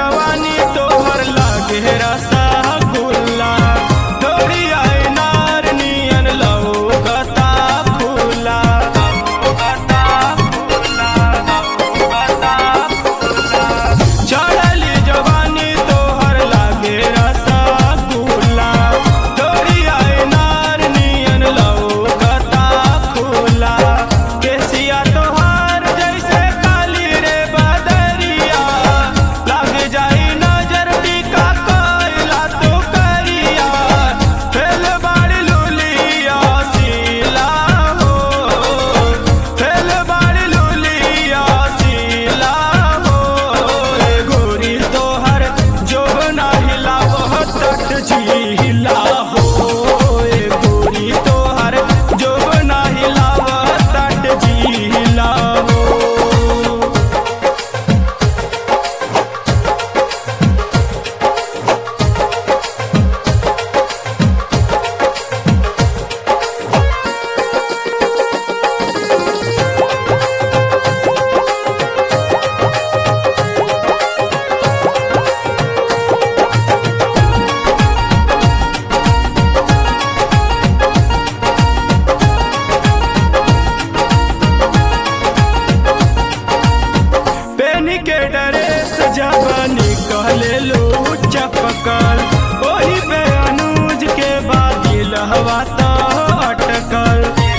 जवानी तोहर लागे रसगुल्ला थोड़ी आए नार नियन लौकता फूला चढ़ली जवानी तोहर लागे रसगुल्ला थोड़ी आए नार नियन लौकता फूला केसिया तोहार जैसे काली रे बदरिया लाग जाई नजर टीका कोयला तो करिया फेल बाड़ी लुलिया सीला हो फेल बाड़ी लुलिया सीला हो ए गोरी तोहर जोबना हिला बहुत तट झीला हो ए गोरी तोहर जोबना हिला बहुत तट झीला हो। पेनी के ड्रेस जब निकले लो चपकल ओही पे अनुज के बादी लहवा तो अटकल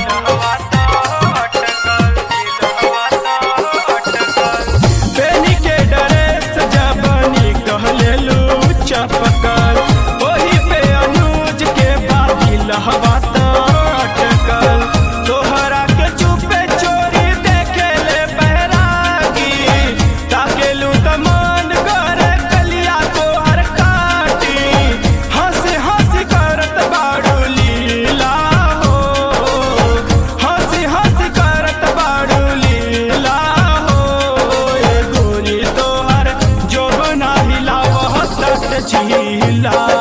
पेनी के ड्रेस जब निकले लो चपकल ओही पे अनुज के बादी लहवा तो अटकल तोहरा के चुपे चोरी देखे ले बैरागी ताकेलू त मन करे कलिया तोहर काटी हंसी हंसी करत बाड़ू लीला हो हंसी हंसी करत बाड़ू लीला हो ए गोरी तोहर जोबना हिला बहुत झीला